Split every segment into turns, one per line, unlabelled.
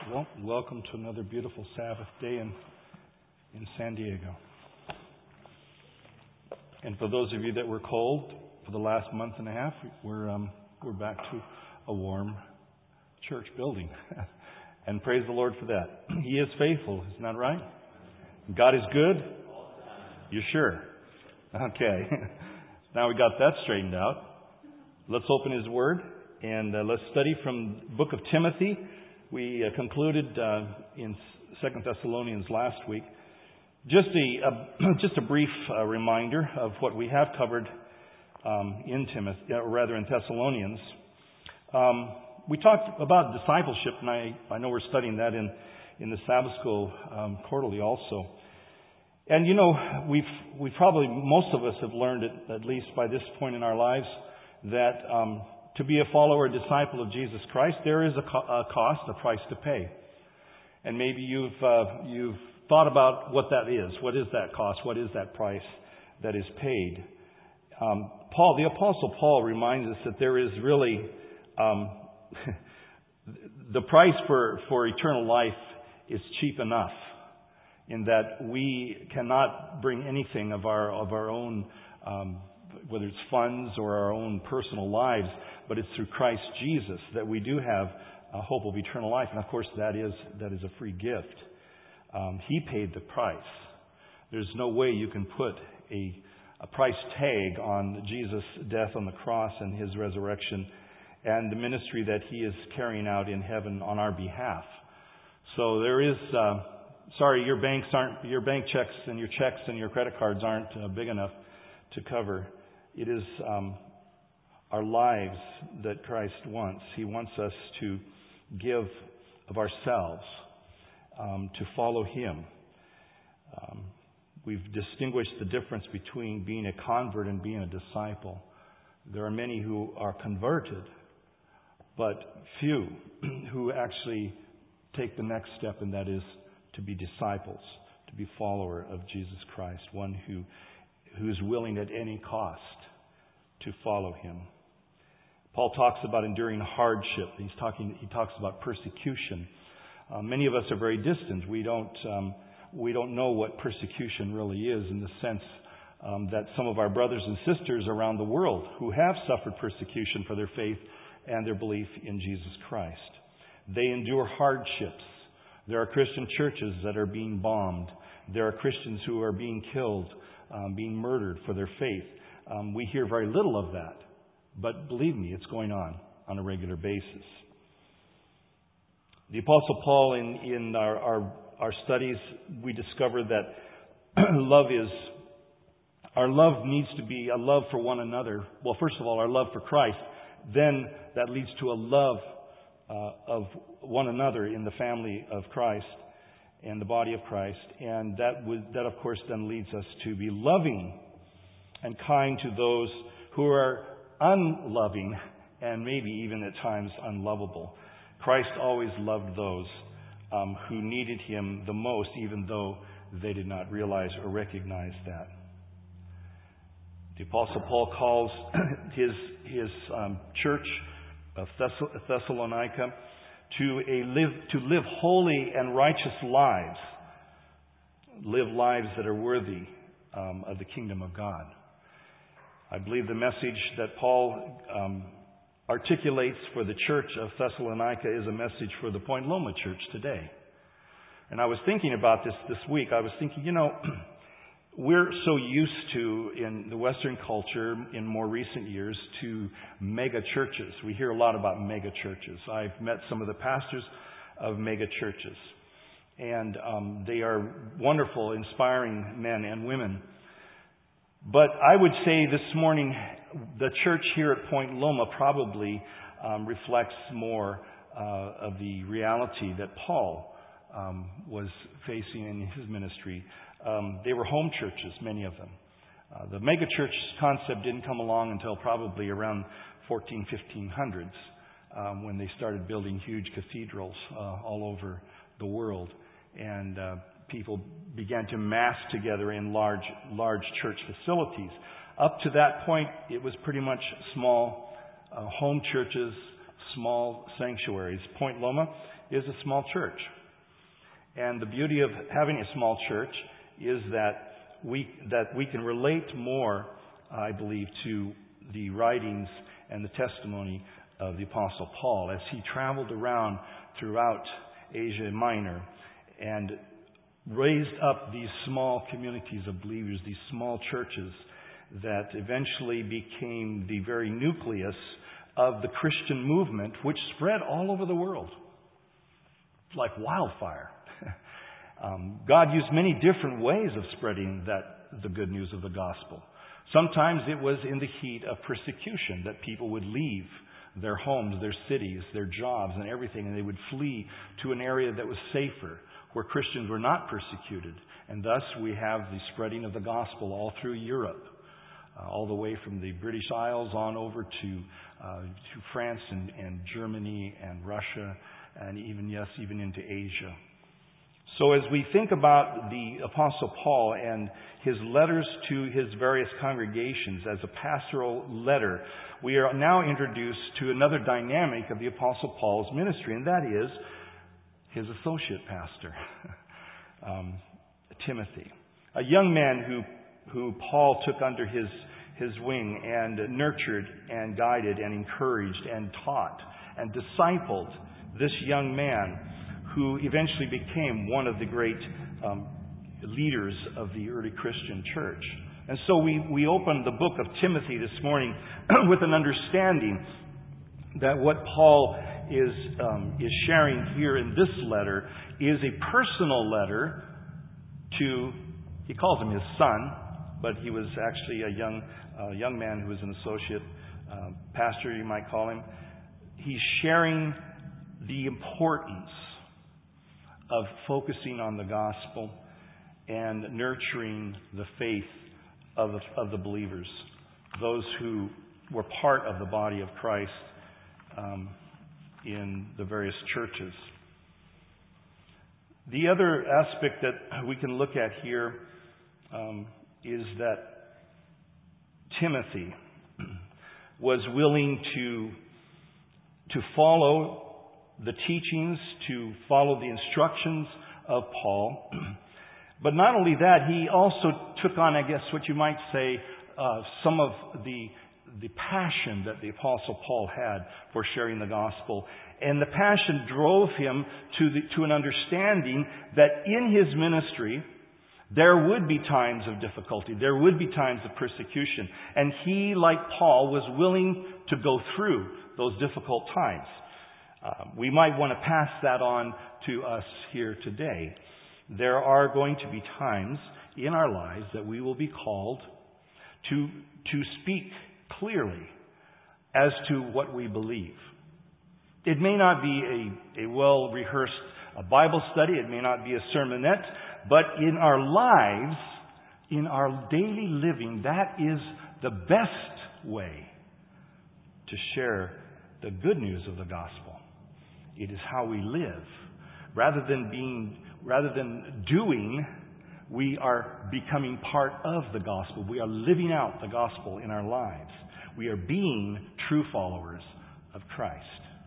Well, welcome to another beautiful Sabbath day in San Diego. And for those of you that were cold for the last month and a half, we're back to a warm church building. And praise the Lord for that. He is faithful, isn't that right? God is good? You sure? Okay. Now we got that straightened out. Let's open His Word and let's study from the book of Timothy. We concluded in 2 Thessalonians last week. Just a brief reminder of what we have covered in Timothy, or rather in Thessalonians. We talked about discipleship, and I know we're studying that in the Sabbath School quarterly also. And you know, we probably, most of us have learned it, at least by this point in our lives, that to be a follower, a disciple of Jesus Christ, there is a cost, a price to pay. And maybe you've thought about what that is. What is that cost? What is that price that is paid? The Apostle Paul reminds us that there is really the price for eternal life is cheap enough, in that we cannot bring anything of our own, whether it's funds or our own personal lives, but it's through Christ Jesus that we do have a hope of eternal life. And of course, that is a free gift. He paid the price. There's no way you can put a price tag on Jesus' death on the cross and His resurrection and the ministry that He is carrying out in heaven on our behalf. So there is, your bank checks and your credit cards aren't big enough to cover. It is our lives that Christ wants. He wants us to give of ourselves to follow Him. We've distinguished the difference between being a convert and being a disciple. There are many who are converted, but few who actually take the next step, and that is to be disciples, to be follower of Jesus Christ, one who's willing at any cost to follow Him. Paul talks about enduring hardship. He talks about persecution. Many of us are very distant. We don't know what persecution really is, in the sense that some of our brothers and sisters around the world who have suffered persecution for their faith and their belief in Jesus Christ. They endure hardships. There are Christian churches that are being bombed. There are Christians who are being killed, being murdered for their faith. We hear very little of that. But believe me, it's going on a regular basis. The Apostle Paul, in our studies, we discovered that our love needs to be a love for one another. Well, first of all, our love for Christ. Then that leads to a love of one another in the family of Christ and the body of Christ. And that of course then leads us to be loving and kind to those who are unloving and maybe even at times unlovable. Christ always loved those who needed Him the most, even though they did not realize or recognize that. The Apostle Paul calls his church of Thessalonica to live holy and righteous lives, live lives that are worthy of the kingdom of God. I believe the message that Paul articulates for the church of Thessalonica is a message for the Point Loma church today. And I was thinking about this week. I was thinking, we're so used to, in the Western culture in more recent years, to mega churches. We hear a lot about mega churches. I've met some of the pastors of mega churches. And they are wonderful, inspiring men and women. But I would say this morning, the church here at Point Loma probably reflects more of the reality that Paul was facing in his ministry. They were home churches, many of them. The megachurch concept didn't come along until probably around 1500s, when they started building huge cathedrals all over the world. And people began to mass together in large church facilities. Up to that point, it was pretty much small home churches, small sanctuaries. Point Loma is a small church. And the beauty of having a small church is that we can relate more, I believe, to the writings and the testimony of the Apostle Paul as he traveled around throughout Asia Minor and raised up these small communities of believers, these small churches that eventually became the very nucleus of the Christian movement, which spread all over the world like wildfire. God used many different ways of spreading the good news of the gospel. Sometimes it was in the heat of persecution that people would leave their homes, their cities, their jobs, and everything, and they would flee to an area that was safer, where Christians were not persecuted. And thus we have the spreading of the gospel all through Europe, all the way from the British Isles on over to France and Germany and Russia, and even into Asia. So as we think about the Apostle Paul and his letters to his various congregations as a pastoral letter, we are now introduced to another dynamic of the Apostle Paul's ministry, and that is his associate pastor, Timothy, a young man who Paul took under his wing and nurtured and guided and encouraged and taught and discipled this young man, who eventually became one of the great leaders of the early Christian church. And so we open the book of Timothy this morning with an understanding that what Paul is sharing here in this letter is a personal letter to, he calls him his son, but he was actually a young man who was an associate pastor, you might call him. He's sharing the importance of focusing on the gospel and nurturing the faith of the believers, those who were part of the body of Christ in the various churches. The other aspect that we can look at here is that Timothy was willing to follow the teachings, to follow the instructions of Paul. But not only that, he also took on, I guess, what you might say, some of the passion that the Apostle Paul had for sharing the gospel. And the passion drove him to an understanding that in his ministry, there would be times of difficulty. There would be times of persecution. And he, like Paul, was willing to go through those difficult times. We might want to pass that on to us here today. There are going to be times in our lives that we will be called to speak clearly as to what we believe. It may not be a well-rehearsed Bible study. It may not be a sermonette. But in our lives, in our daily living, that is the best way to share the good news of the gospel. It is how we live. Rather than doing, we are becoming part of the gospel. We are living out the gospel in our lives. We are being true followers of Christ.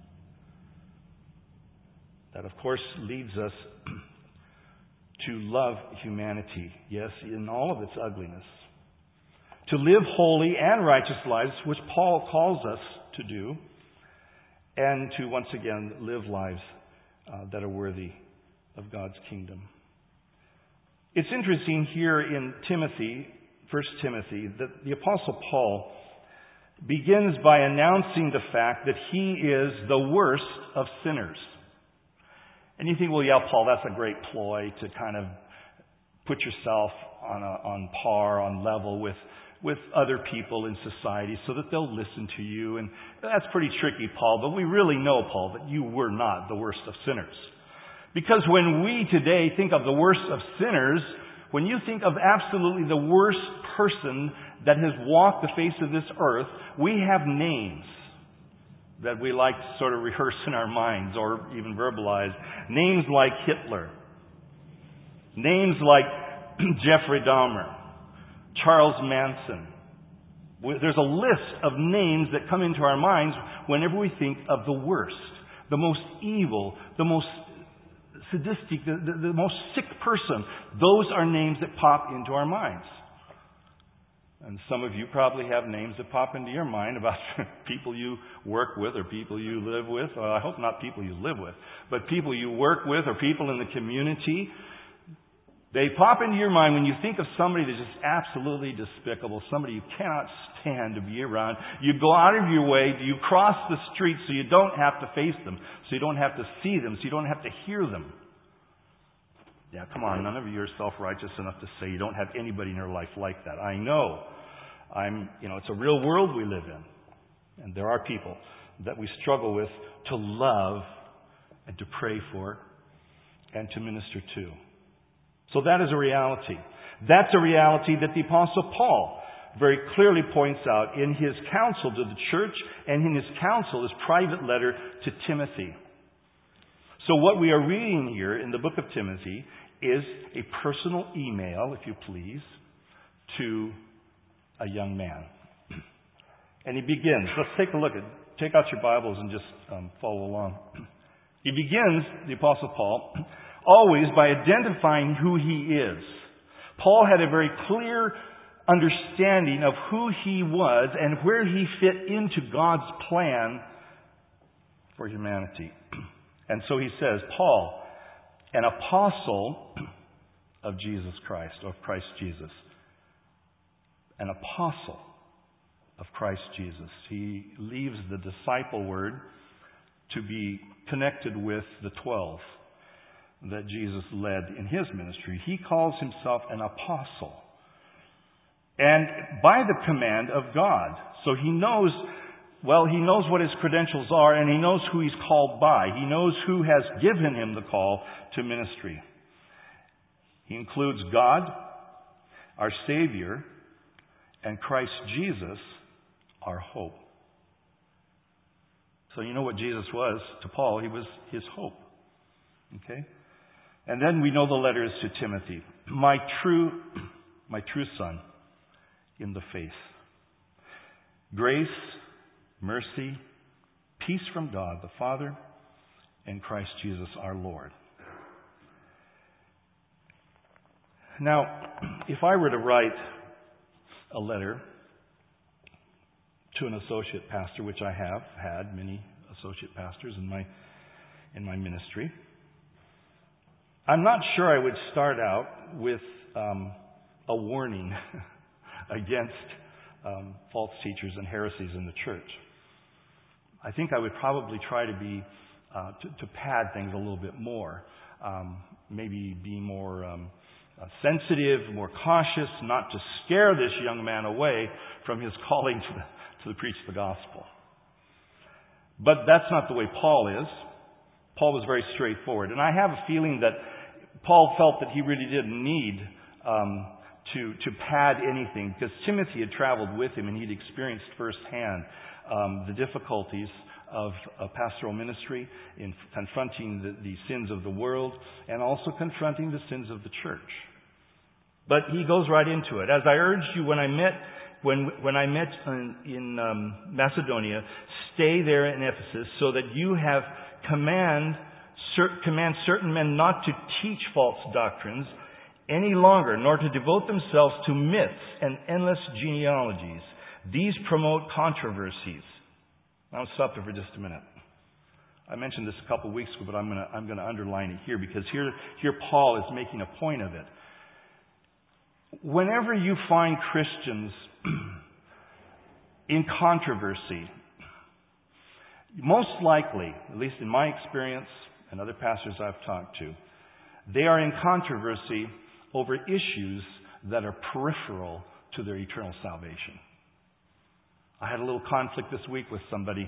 That, of course, leads us to love humanity, yes, in all of its ugliness. To live holy and righteous lives, which Paul calls us to do, and to, once again, live lives that are worthy of God's kingdom. It's interesting here in Timothy, 1 Timothy, that the Apostle Paul begins by announcing the fact that he is the worst of sinners. And you think, well, yeah, Paul, that's a great ploy to kind of put yourself on par, on level with other people in society so that they'll listen to you. And that's pretty tricky, Paul, but we really know, Paul, that you were not the worst of sinners. Because when we today think of the worst of sinners, when you think of absolutely the worst person that has walked the face of this earth, we have names that we like to sort of rehearse in our minds or even verbalize. Names like Hitler. Names like Jeffrey Dahmer. Charles Manson. There's a list of names that come into our minds whenever we think of the worst, the most evil, the most sadistic, the most sick person. Those are names that pop into our minds. And some of you probably have names that pop into your mind about people you work with or people you live with. Well, I hope not people you live with, but people you work with or people in the community. They pop into your mind when you think of somebody that's just absolutely despicable, somebody you cannot stand to be around. You go out of your way, you cross the street so you don't have to face them, so you don't have to see them, so you don't have to hear them. Yeah, come on, none of you are self-righteous enough to say you don't have anybody in your life like that. I know. It's a real world we live in. And there are people that we struggle with to love and to pray for and to minister to. So that is a reality. That's a reality that the Apostle Paul very clearly points out in his counsel to the church and in his counsel, his private letter to Timothy. So what we are reading here in the book of Timothy is a personal email, if you please, to a young man. And he begins. Let's take a look at, take out your Bibles and just follow along. He begins, the Apostle Paul, always by identifying who he is. Paul had a very clear understanding of who he was and where he fit into God's plan for humanity. And so he says, Paul, an apostle of Jesus Christ, of Christ Jesus. An apostle of Christ Jesus. He leaves the disciple word to be connected with the 12 that Jesus led in his ministry. He calls himself an apostle. And by the command of God. So he knows what his credentials are, and he knows who he's called by. He knows who has given him the call to ministry. He includes God, our Savior, and Christ Jesus, our hope. So you know what Jesus was to Paul. He was his hope. Okay? And then we know the letters to Timothy. My true son in the faith. Grace, mercy, peace from God the Father and Christ Jesus our Lord. Now, if I were to write a letter to an associate pastor, which I have had many associate pastors in my ministry, I'm not sure I would start out with a warning against false teachers and heresies in the church. I think I would probably try to be to pad things a little bit more, maybe be more sensitive, more cautious, not to scare this young man away from his calling to preach the gospel. But that's not the way Paul is. Paul was very straightforward, and I have a feeling that Paul felt that he really didn't need to pad anything, because Timothy had traveled with him and he'd experienced firsthand the difficulties of pastoral ministry in confronting the sins of the world and also confronting the sins of the church. But he goes right into it. As I urged you when I met in Macedonia, stay there in Ephesus so that you have command certain men not to teach false doctrines any longer, nor to devote themselves to myths and endless genealogies. These promote controversies. I'll stop there for just a minute. I mentioned this a couple of weeks ago, but I'm going to underline it here, because here Paul is making a point of it. Whenever you find Christians in controversy, most likely, at least in my experience and other pastors I've talked to, they are in controversy over issues that are peripheral to their eternal salvation. I had a little conflict this week with somebody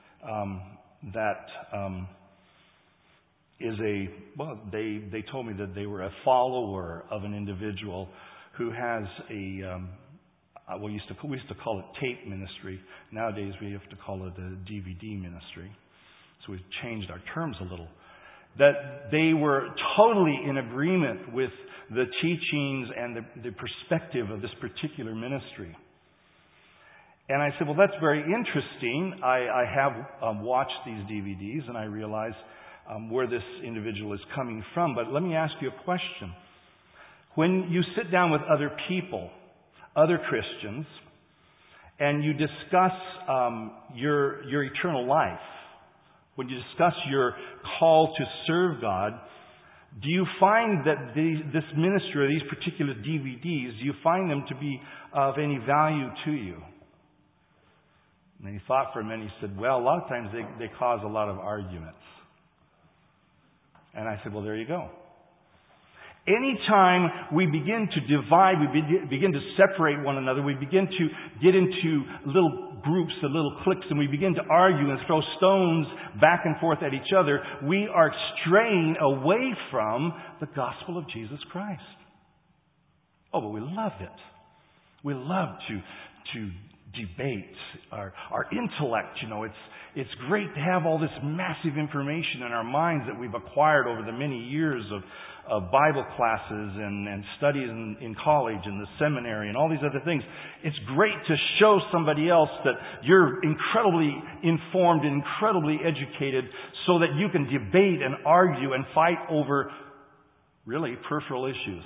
they told me that they were a follower of an individual who has we used to call it tape ministry. Nowadays we have to call it a DVD ministry. So we've changed our terms a little. That they were totally in agreement with the teachings and the perspective of this particular ministry. And I said, well, that's very interesting. I have watched these DVDs, and I realize where this individual is coming from. But let me ask you a question. When you sit down with other people, other Christians, and you discuss your eternal life, when you discuss your call to serve God, do you find that this ministry or these particular DVDs, do you find them to be of any value to you? And he thought for a minute. He said, well, a lot of times they cause a lot of arguments. And I said, well, there you go. Anytime we begin to divide, we begin to separate one another, we begin to get into little groups and little cliques, and we begin to argue and throw stones back and forth at each other, we are straying away from the gospel of Jesus Christ. Oh, but we love it. We love to debate our intellect. It's great to have all this massive information in our minds that we've acquired over the many years of Bible classes and studies in college and the seminary and all these other things. It's great to show somebody else that you're incredibly informed and incredibly educated so that you can debate and argue and fight over really peripheral issues.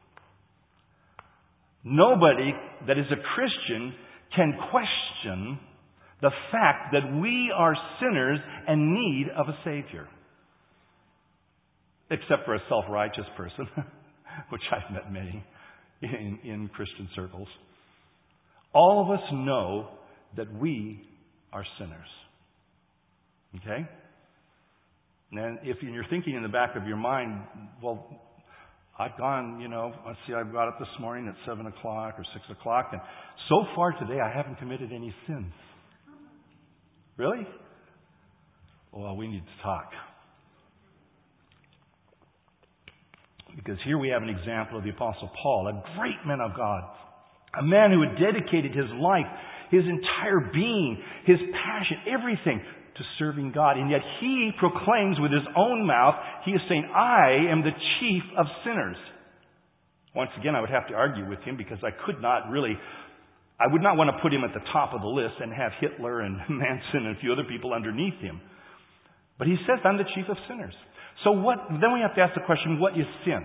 Nobody that is a Christian can question the fact that we are sinners and need of a Savior. Except for a self-righteous person, which I've met many in Christian circles. All of us know that we are sinners. Okay? And if you're thinking in the back of your mind, well, I've gone, let's see, I got up this morning at 7 o'clock or 6 o'clock, and so far today I haven't committed any sins. Really? Well, we need to talk. Because here we have an example of the Apostle Paul, a great man of God, a man who had dedicated his life, his entire being, his passion, everything to serving God. And yet he proclaims with his own mouth, he is saying, I am the chief of sinners. Once again, I would have to argue with him because I would not want to put him at the top of the list and have Hitler and Manson and a few other people underneath him. But he says, I'm the chief of sinners. So then we have to ask the question, what is sin?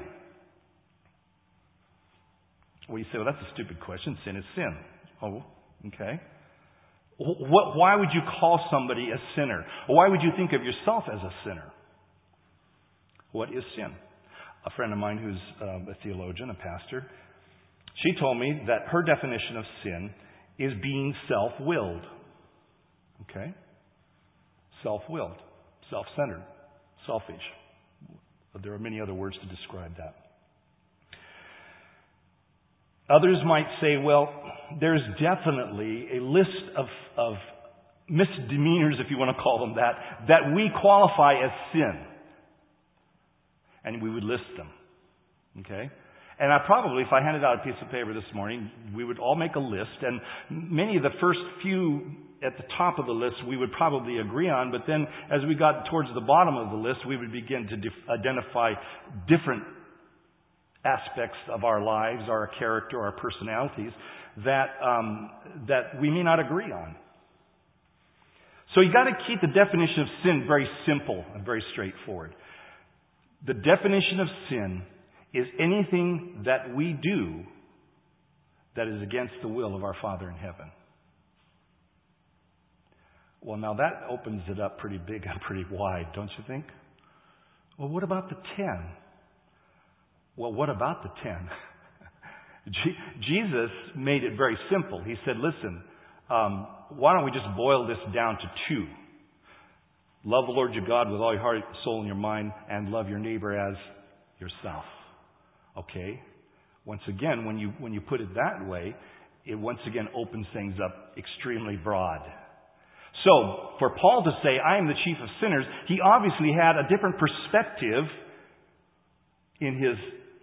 Well, you say, well, that's a stupid question. Sin is sin. Oh, okay. Why would you call somebody a sinner? Or why would you think of yourself as a sinner? What is sin? A friend of mine who's a theologian, a pastor, she told me that her definition of sin is being self-willed. Okay? Self-willed. Self-centered. Selfish. There are many other words to describe that. Others might say, well, there's definitely a list of misdemeanors, if you want to call them that we qualify as sin. And we would list them. Okay? And if I handed out a piece of paper this morning, we would all make a list, and many of the first few at the top of the list we would probably agree on, but then as we got towards the bottom of the list, we would begin to identify different aspects of our lives, our character, our personalities, that we may not agree on. So you got to keep the definition of sin very simple and very straightforward. The definition of sin is anything that we do that is against the will of our Father in heaven. Well, now that opens it up pretty big and pretty wide, don't you think? Well, what about the 10? Well, what about the 10? Jesus made it very simple. He said, listen, why don't we just boil this down to 2? Love the Lord your God with all your heart, soul, and your mind, and love your neighbor as yourself. Okay? Once again, when you put it that way, it once again opens things up extremely broad. So, for Paul to say, I am the chief of sinners, he obviously had a different perspective in his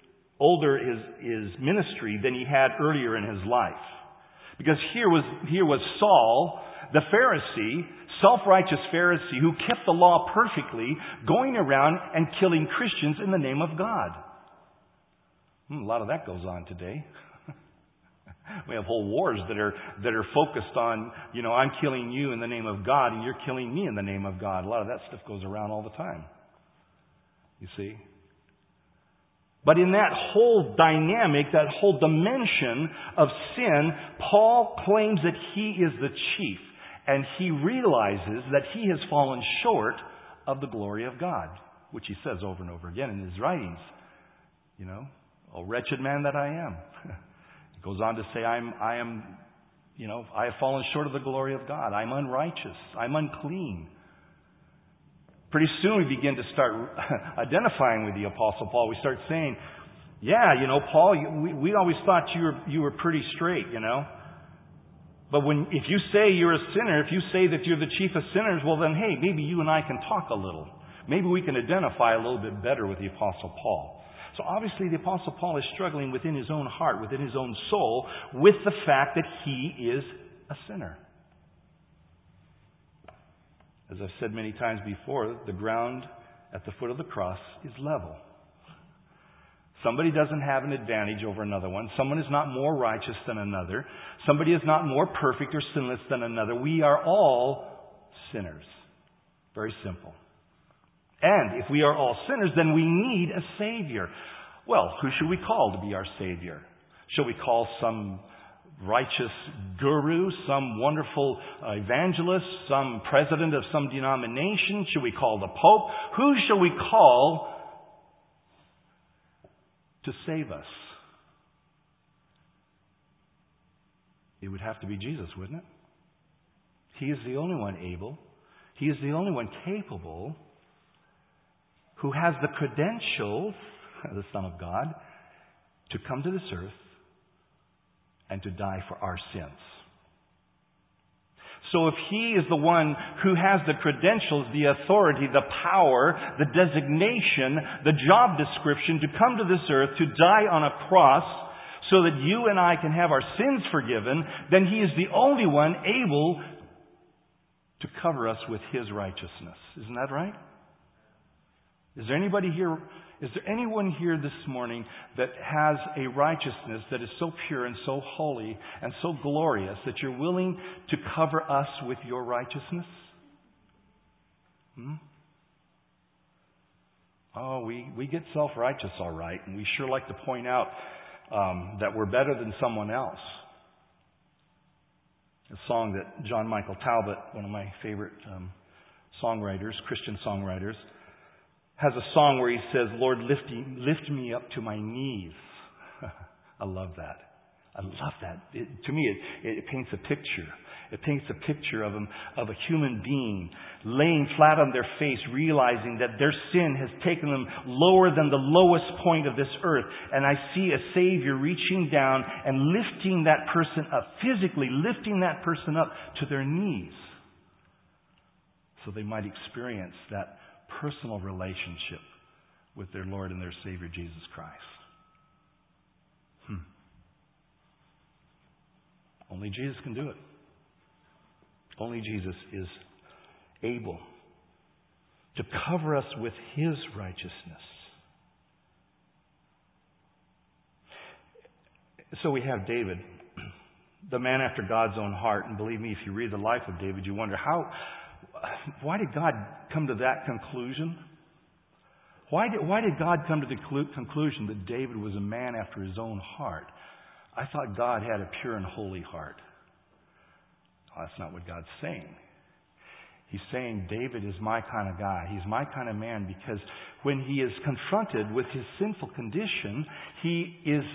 ministry than he had earlier in his life. Because here was Saul, the Pharisee, self-righteous Pharisee, who kept the law perfectly, going around and killing Christians in the name of God. A lot of that goes on today. We have whole wars that are focused on, I'm killing you in the name of God and you're killing me in the name of God. A lot of that stuff goes around all the time. You see? But in that whole dynamic, that whole dimension of sin, Paul claims that he is the chief. And he realizes that he has fallen short of the glory of God, which he says over and over again in his writings. Oh, wretched man that I am. He goes on to say, I have fallen short of the glory of God. I'm unrighteous. I'm unclean. Pretty soon we begin to start identifying with the Apostle Paul. We start saying, Paul, we always thought you were pretty straight, But if you say you're a sinner, if you say that you're the chief of sinners, well then, hey, maybe you and I can talk a little. Maybe we can identify a little bit better with the Apostle Paul. So obviously the Apostle Paul is struggling within his own heart, within his own soul, with the fact that he is a sinner. As I've said many times before, the ground at the foot of the cross is level. Somebody doesn't have an advantage over another one. Someone is not more righteous than another. Somebody is not more perfect or sinless than another. We are all sinners. Very simple. And if we are all sinners, then we need a Savior. Well, who should we call to be our Savior? Shall we call some righteous guru, some wonderful evangelist, some president of some denomination? Should we call the Pope? Who shall we call to save us? It would have to be Jesus, wouldn't it? He is the only one able. He is the only one capable, who has the credentials, the Son of God, to come to this earth and to die for our sins. So if He is the one who has the credentials, the authority, the power, the designation, the job description to come to this earth, to die on a cross so that you and I can have our sins forgiven, then He is the only one able to cover us with His righteousness. Isn't that right? Is there anyone here this morning that has a righteousness that is so pure and so holy and so glorious that you're willing to cover us with your righteousness? Oh, we get self-righteous all right, and we sure like to point out that we're better than someone else. A song that John Michael Talbot, one of my favorite songwriters, Christian songwriters, has a song where he says, Lord, lift me up to my knees. I love that. I love that. To me, it paints a picture. It paints a picture of a human being laying flat on their face, realizing that their sin has taken them lower than the lowest point of this earth. And I see a Savior reaching down and lifting that person up, physically lifting that person up to their knees, so they might experience that personal relationship with their Lord and their Savior, Jesus Christ. Only Jesus can do it. Only Jesus is able to cover us with His righteousness. So we have David, the man after God's own heart. And believe me, if you read the life of David, you wonder why did God come to that conclusion? Why did God come to the conclusion that David was a man after His own heart? I thought God had a pure and holy heart. Well, that's not what God's saying. He's saying David is my kind of guy. He's my kind of man, because when he is confronted with his sinful condition, he's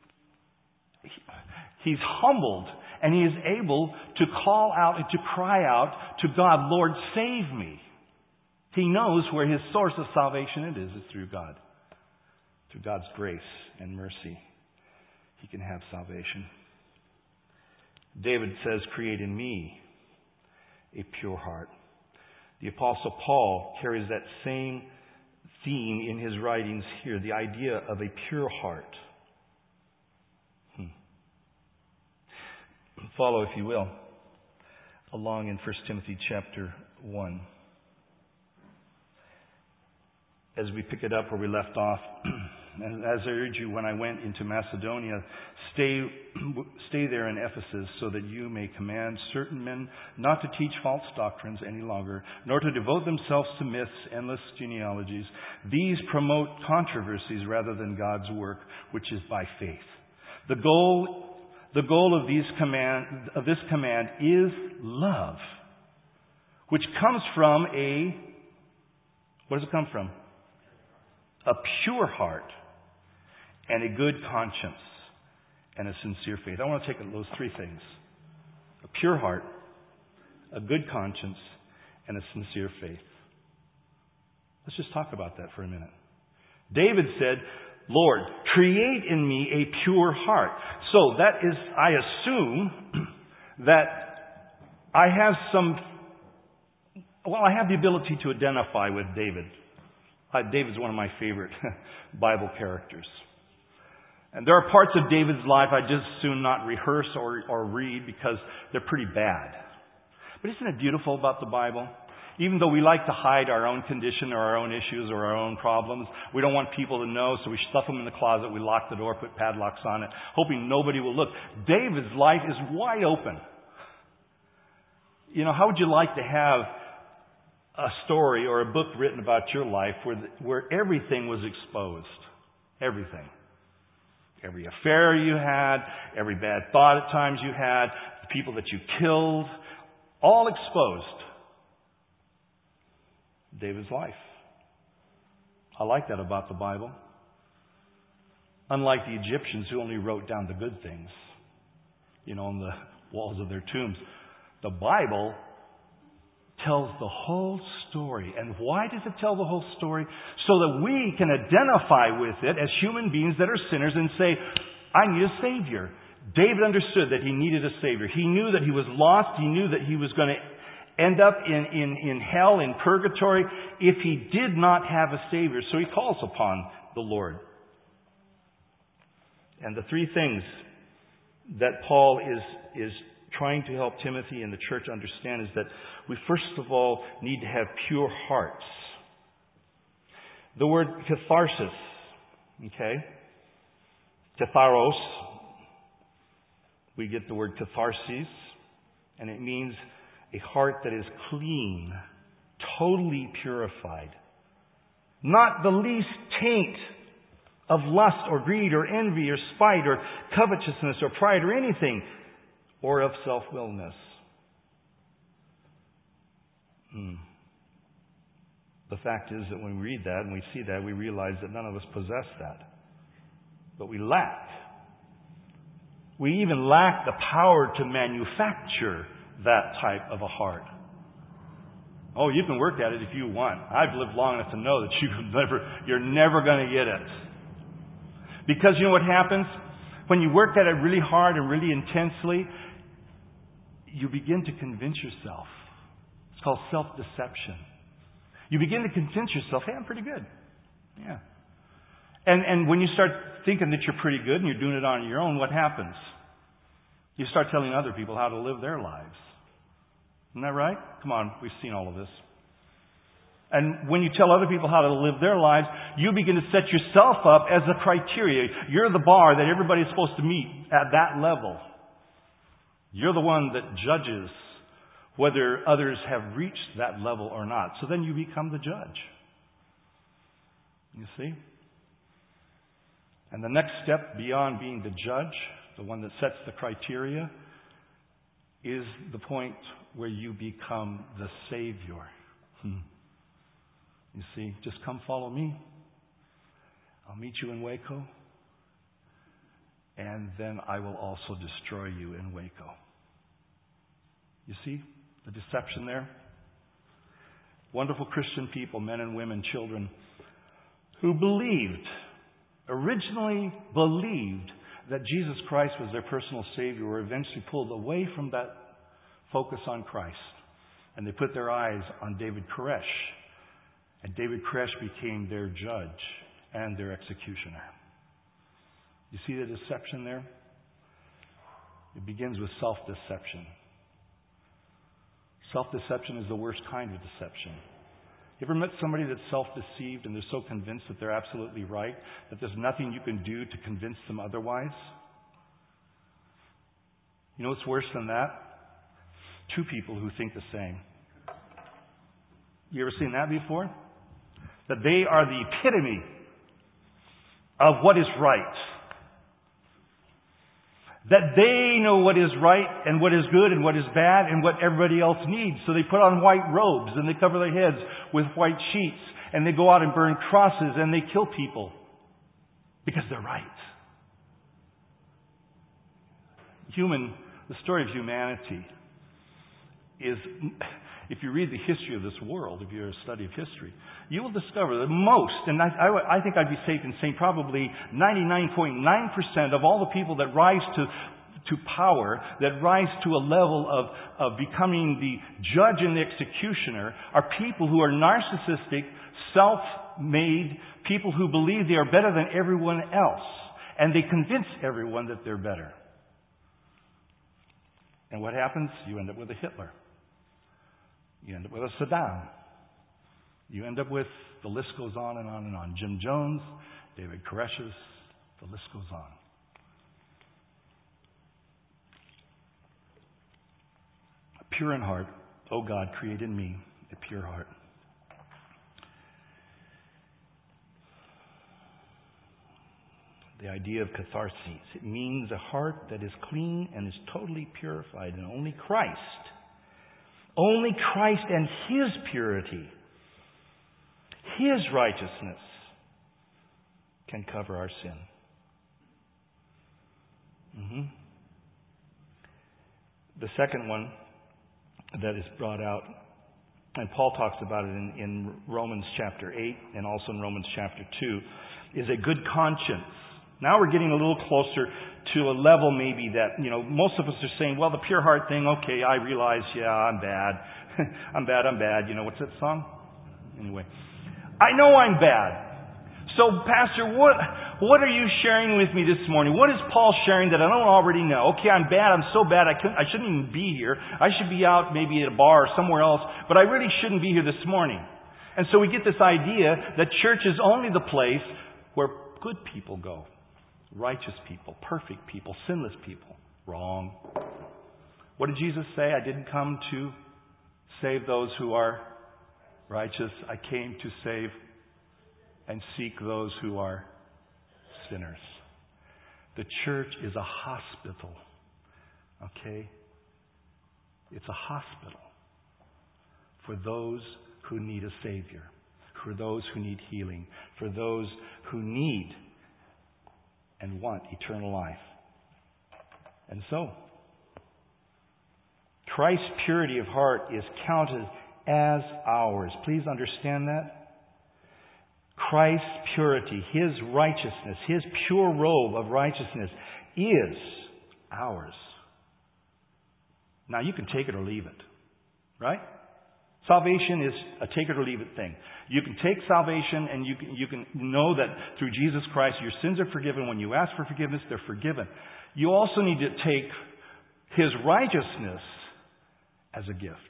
humbled, and he is able to call out and to cry out to God, Lord, save me. He knows where his source of salvation is. It's through God. Through God's grace and mercy, he can have salvation. David says, create in me a pure heart. The Apostle Paul carries that same theme in his writings here, the idea of a pure heart. Follow, if you will, along in 1 Timothy chapter 1. As we pick it up where we left off And as I urge you when I went into Macedonia, stay there in Ephesus so that you may command certain men not to teach false doctrines any longer, nor to devote themselves to myths, endless genealogies. These promote controversies rather than God's work, which is by faith. The goal of this command is love, which comes from what does it come from? A pure heart and a good conscience and a sincere faith. I want to take those three things. A pure heart, a good conscience, and a sincere faith. Let's just talk about that for a minute. David said, Lord, create in me a pure heart. So that is, I assume that I have the ability to identify with David. David's one of my favorite Bible characters. And there are parts of David's life I just soon not rehearse or read because they're pretty bad. But isn't it beautiful about the Bible? Even though we like to hide our own condition or our own issues or our own problems, we don't want people to know, so we stuff them in the closet, we lock the door, put padlocks on it, hoping nobody will look. David's life is wide open. You know, how would you like to have a story or a book written about your life where everything was exposed? Everything. Every affair you had, every bad thought at times you had, the people that you killed, all exposed. David's life. I like that about the Bible. Unlike the Egyptians who only wrote down the good things, on the walls of their tombs, the Bible tells the whole story. And why does it tell the whole story? So that we can identify with it as human beings that are sinners and say, I need a Savior. David understood that he needed a Savior. He knew that he was lost. He knew that he was going to end up in hell, in purgatory, if he did not have a Savior. So he calls upon the Lord. And the three things that Paul is trying to help Timothy and the church understand is that we first of all need to have pure hearts. The word catharsis, Catharos, we get the word catharsis, and it means a heart that is clean, totally purified. Not the least taint of lust or greed or envy or spite or covetousness or pride or anything, or of self-willness. The fact is that when we read that and we see that, we realize that none of us possess that. But we lack. We even lack the power to manufacture that type of a heart. Oh, you can work at it if you want. I've lived long enough to know that you're never going to get it. Because you know what happens? When you work at it really hard and really intensely, you begin to convince yourself. It's called self-deception. You begin to convince yourself, hey, I'm pretty good. Yeah. And when you start thinking that you're pretty good and you're doing it on your own, what happens? You start telling other people how to live their lives. Isn't that right? Come on, we've seen all of this. And when you tell other people how to live their lives, you begin to set yourself up as a criteria. You're the bar that everybody's supposed to meet at that level. You're the one that judges whether others have reached that level or not. So then you become the judge. You see? And the next step beyond being the judge, the one that sets the criteria, is the point where you become the Savior. You see, just come follow me. I'll meet you in Waco. And then I will also destroy you in Waco. You see the deception there? Wonderful Christian people, men and women, children, who originally believed that Jesus Christ was their personal Savior, were eventually pulled away from that focus on Christ. And they put their eyes on David Koresh. And David Koresh became their judge and their executioner. You see the deception there? It begins with self-deception. Self-deception is the worst kind of deception. You ever met somebody that's self-deceived and they're so convinced that they're absolutely right that there's nothing you can do to convince them otherwise? You know what's worse than that? Two people who think the same. You ever seen that before? That they are the epitome of what is right. That they know what is right and what is good and what is bad and what everybody else needs. So they put on white robes and they cover their heads with white sheets and they go out and burn crosses and they kill people because they're right. The story of humanity is, if you read the history of this world, if you're a study of history, you will discover that most, and I think I'd be safe in saying probably 99.9% of all the people that rise to power, that rise to a level of becoming the judge and the executioner, are people who are narcissistic, self-made, people who believe they are better than everyone else. And they convince everyone that they're better. And what happens? You end up with a Hitler. You end up with a Saddam. You end up with, the list goes on and on and on. Jim Jones, David Koresh, the list goes on. Pure in heart, O God, create in me a pure heart. The idea of catharsis. It means a heart that is clean and is totally purified. And only Christ and His purity, His righteousness can cover our sin. The second one that is brought out, and Paul talks about it in Romans chapter 8 and also in Romans chapter 2, is a good conscience. Now we're getting a little closer to a level maybe that, most of us are saying, well, the pure heart thing, okay, I realize, yeah, I'm bad. I'm bad. What's that song? Anyway. I know I'm bad. So, Pastor, what are you sharing with me this morning? What is Paul sharing that I don't already know? Okay, I'm bad. I'm so bad. I shouldn't even be here. I should be out maybe at a bar or somewhere else, but I really shouldn't be here this morning. And so we get this idea that church is only the place where good people go. Righteous people, perfect people, sinless people. Wrong. What did Jesus say? I didn't come to save those who are righteous. I came to save and seek those who are sinners. The church is a hospital. Okay? It's a hospital for those who need a Savior, for those who need healing, for those who need and want eternal life. And so, Christ's purity of heart is counted as ours. Please understand that. Christ's purity, His righteousness, His pure robe of righteousness is ours. Now you can take it or leave it. Right? Salvation is a take it or leave it thing. You can take salvation and you can know that through Jesus Christ your sins are forgiven. When you ask for forgiveness, they're forgiven. You also need to take His righteousness as a gift.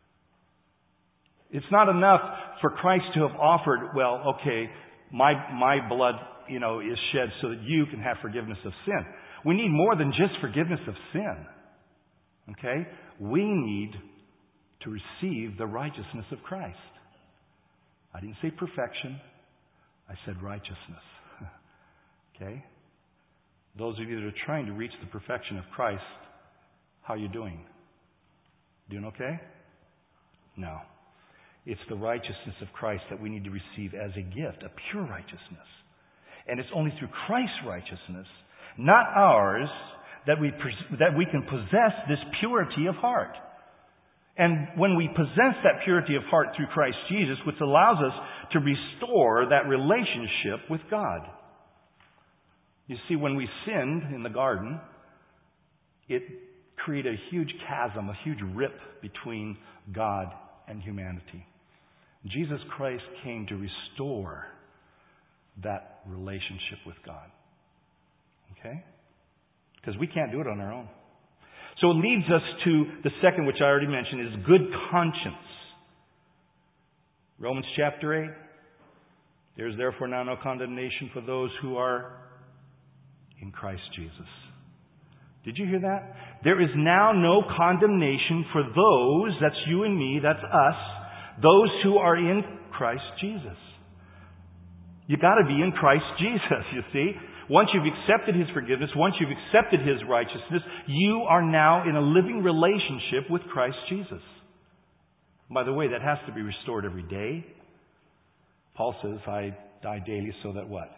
It's not enough for Christ to have offered, well, okay, my blood, is shed so that you can have forgiveness of sin. We need more than just forgiveness of sin. Okay? We need to receive the righteousness of Christ. I didn't say perfection. I said righteousness. Okay? Those of you that are trying to reach the perfection of Christ, how are you doing? Doing okay? No. It's the righteousness of Christ that we need to receive as a gift, a pure righteousness. And it's only through Christ's righteousness, not ours, that we can possess this purity of heart. And when we possess that purity of heart through Christ Jesus, which allows us to restore that relationship with God. You see, when we sinned in the garden, it created a huge chasm, a huge rip between God and humanity. Jesus Christ came to restore that relationship with God. Okay? Because we can't do it on our own. So it leads us to the second, which I already mentioned, is good conscience. Romans chapter 8. There is therefore now no condemnation for those who are in Christ Jesus. Did you hear that? There is now no condemnation for those, that's you and me, that's us, those who are in Christ Jesus. You got to be in Christ Jesus, you see. Once you've accepted His forgiveness, once you've accepted His righteousness, you are now in a living relationship with Christ Jesus. By the way, that has to be restored every day. Paul says, I die daily so that what?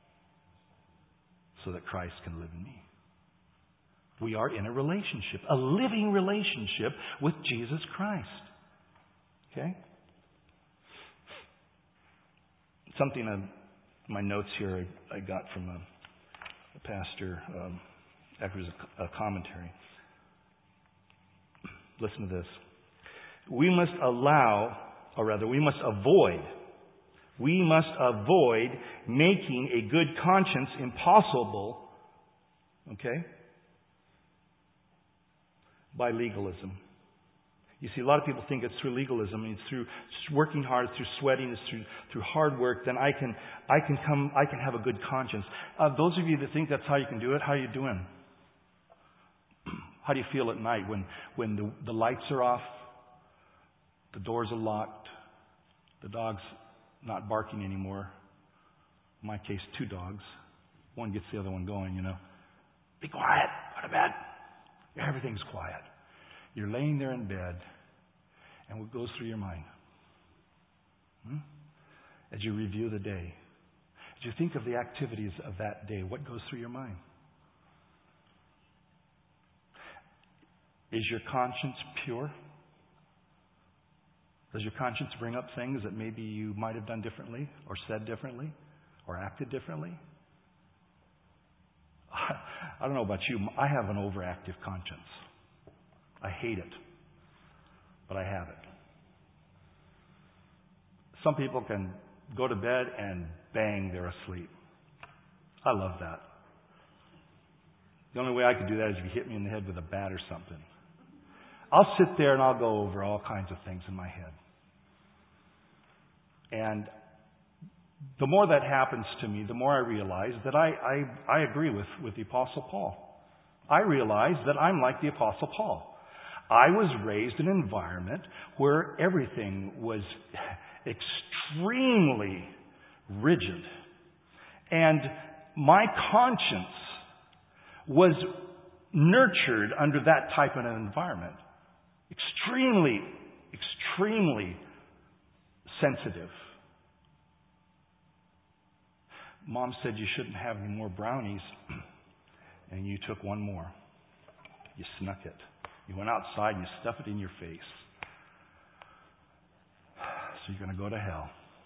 So that Christ can live in me. We are in a relationship, a living relationship with Jesus Christ. Okay? Something in my notes here I got from a pastor after a commentary. Listen to this. We must avoid making a good conscience impossible, okay, by legalism. You see, a lot of people think it's through legalism, it's through working hard, through sweating, it's through hard work, then I can have a good conscience. Those of you that think that's how you can do it, how are you doing? How do you feel at night when the lights are off, the doors are locked, the dog's not barking anymore? In my case, 2 dogs. One gets the other one going, you know. Be quiet, go to bed. Everything's quiet. You're laying there in bed, and what goes through your mind? As you review the day, as you think of the activities of that day, what goes through your mind? Is your conscience pure? Does your conscience bring up things that maybe you might have done differently, or said differently, or acted differently? I don't know about you. I have an overactive conscience. I hate it, but I have it. Some people can go to bed and bang, they're asleep. I love that. The only way I could do that is if you hit me in the head with a bat or something. I'll sit there and I'll go over all kinds of things in my head. And the more that happens to me, the more I realize that I agree with the Apostle Paul. I realize that I'm like the Apostle Paul. I was raised in an environment where everything was extremely rigid. And my conscience was nurtured under that type of an environment. Extremely, extremely sensitive. Mom said you shouldn't have any more brownies, and you took one more. You snuck it. You went outside and you stuffed it in your face. So you're going to go to hell.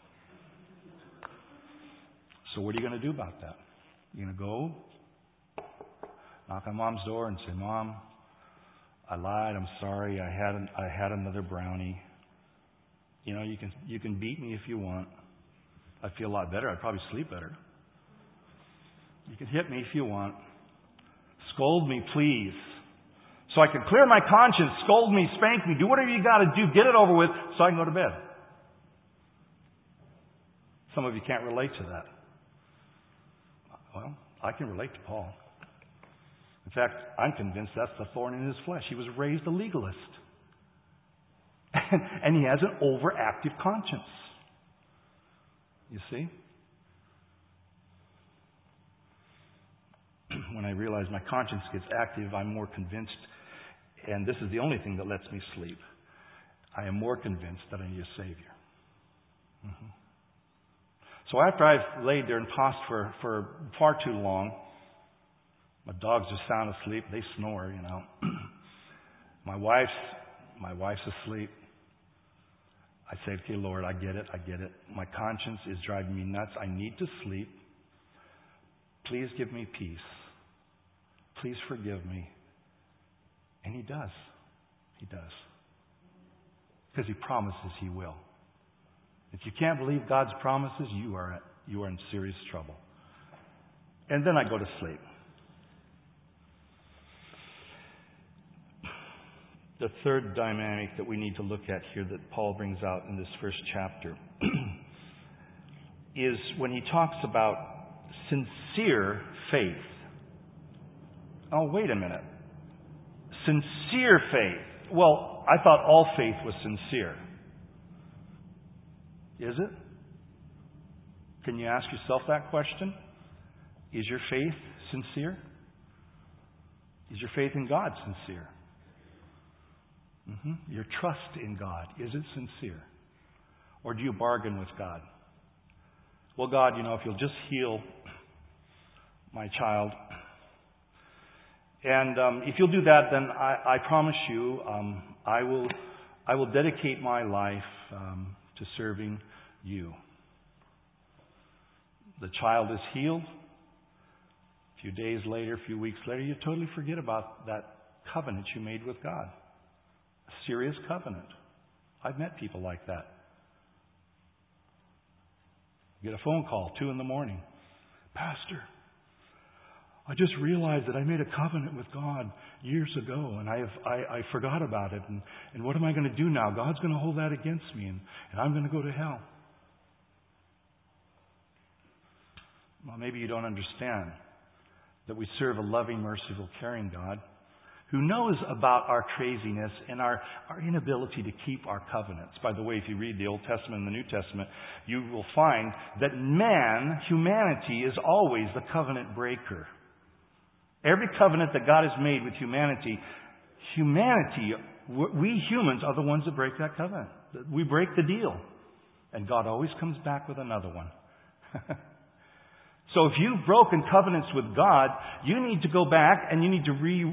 So what are you going to do about that? You're going to go knock on Mom's door and say, Mom, I lied. I'm sorry. I had another brownie. You know, you can beat me if you want. I'd feel a lot better. I'd probably sleep better. You can hit me if you want. Scold me, please. So I can clear my conscience. Scold me, spank me, do whatever you got to do. Get it over with so I can go to bed. Some of you can't relate to that. Well, I can relate to Paul. In fact, I'm convinced that's the thorn in his flesh. He was raised a legalist. And he has an overactive conscience. You see? When I realize my conscience gets active, I'm more convinced, and this is the only thing that lets me sleep, I am more convinced that I need a Savior. Mm-hmm. So after I've laid there and tossed for far too long, my dogs are sound asleep. They snore, you know. My wife's asleep. I say, okay, Lord, I get it. My conscience is driving me nuts. I need to sleep. Please give me peace. Please forgive me. And He does. He does. Because He promises He will. If you can't believe God's promises, you are in serious trouble. And then I go to sleep. the third dynamic that we need to look at here that Paul brings out in this first chapter is when he talks about sincere faith. Oh, wait a minute. Sincere faith. Well, I thought all faith was sincere. Is it? Can you ask yourself that question? Is your faith sincere? Is your faith in God sincere? Your trust in God, is it sincere? Or do you bargain with God? Well, God, if you'll just heal my child, and if you'll do that, then I promise you, I will dedicate my life to serving you. The child is healed. A few days later, a few weeks later, you totally forget about that covenant you made with God. A serious covenant. I've met people like that. You get a phone call, 2 a.m. Pastor, I just realized that I made a covenant with God years ago, and I forgot about it. And what am I going to do now? God's going to hold that against me, and I'm going to go to hell. Well, maybe you don't understand that we serve a loving, merciful, caring God who knows about our craziness and our inability to keep our covenants. By the way, if you read the Old Testament and the New Testament, you will find that humanity is always the covenant breaker. Every covenant that God has made with humanity, we humans are the ones that break that covenant. We break the deal. And God always comes back with another one. So if you've broken covenants with God, you need to go back and you need to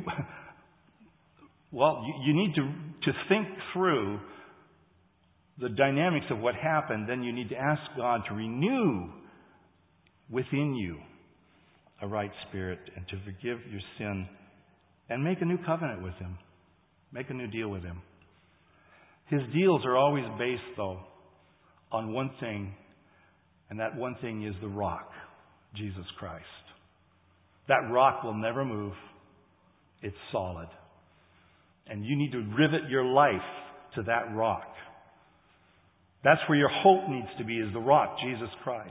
you need to think through the dynamics of what happened. Then you need to ask God to renew within you a right spirit and to forgive your sin and make a new covenant with Him. Make a new deal with Him. His deals are always based, though, on one thing, and that one thing is the rock, Jesus Christ. That rock will never move. It's solid. And you need to rivet your life to that rock. That's where your hope needs to be, is the rock, Jesus Christ.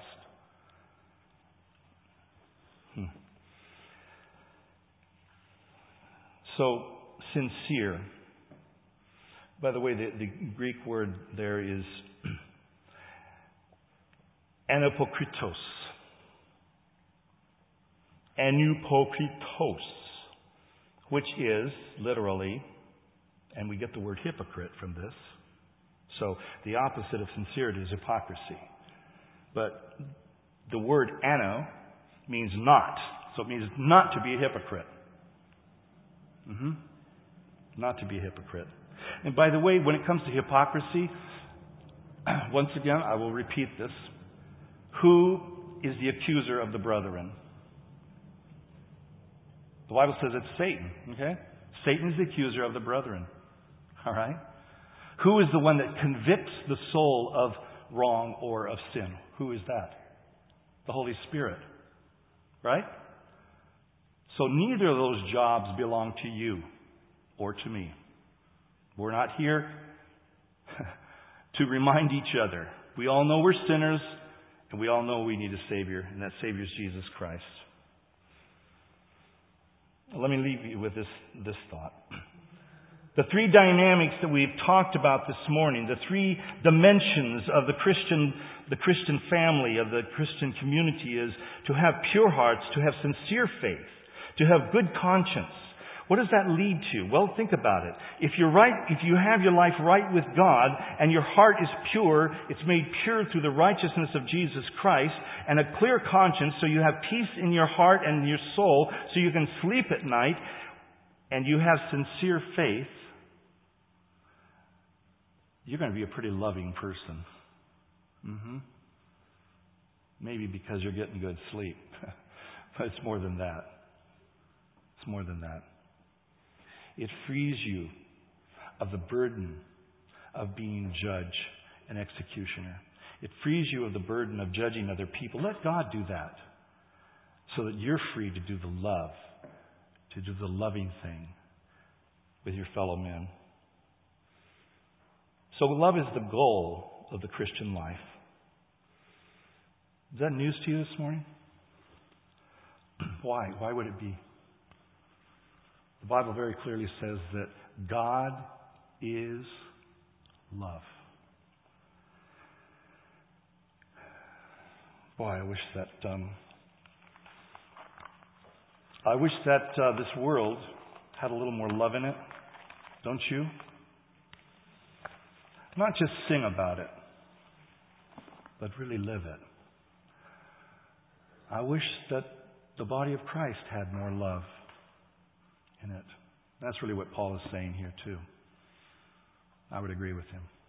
So, sincere. By the way, the Greek word there is anupokritos. Anupokritos, which is literally, and we get the word hypocrite from this. So the opposite of sincerity is hypocrisy. But the word ano means not. So it means not to be a hypocrite. Not to be a hypocrite. And by the way, when it comes to hypocrisy, once again, I will repeat this. Who is the accuser of the brethren? The Bible says it's Satan, okay? Satan is the accuser of the brethren. All right? Who is the one that convicts the soul of wrong or of sin? Who is that? The Holy Spirit. Right? So neither of those jobs belong to you or to me. We're not here to remind each other. We all know we're sinners, and we all know we need a Savior, and that Savior is Jesus Christ. Let me leave you with this thought. The three dynamics that we've talked about this morning, the three dimensions of the Christian family, of the Christian community, is to have pure hearts, to have sincere faith, to have good conscience. What does that lead to? Well, think about it. If you have your life right with God and your heart is pure, it's made pure through the righteousness of Jesus Christ, and a clear conscience, so you have peace in your heart and your soul, so you can sleep at night, and you have sincere faith, you're going to be a pretty loving person. Maybe because you're getting good sleep. But it's more than that. It's more than that. It frees you of the burden of being judge and executioner. It frees you of the burden of judging other people. Let God do that, so that you're free to do the love, to do the loving thing with your fellow men. So love is the goal of the Christian life. Is that news to you this morning? Why? Why would it be? The Bible very clearly says that God is love. Boy, I wish that this world had a little more love in it. Don't you? Not just sing about it, but really live it. I wish that the body of Christ had more love in it. That's really what Paul is saying here, too. I would agree with him.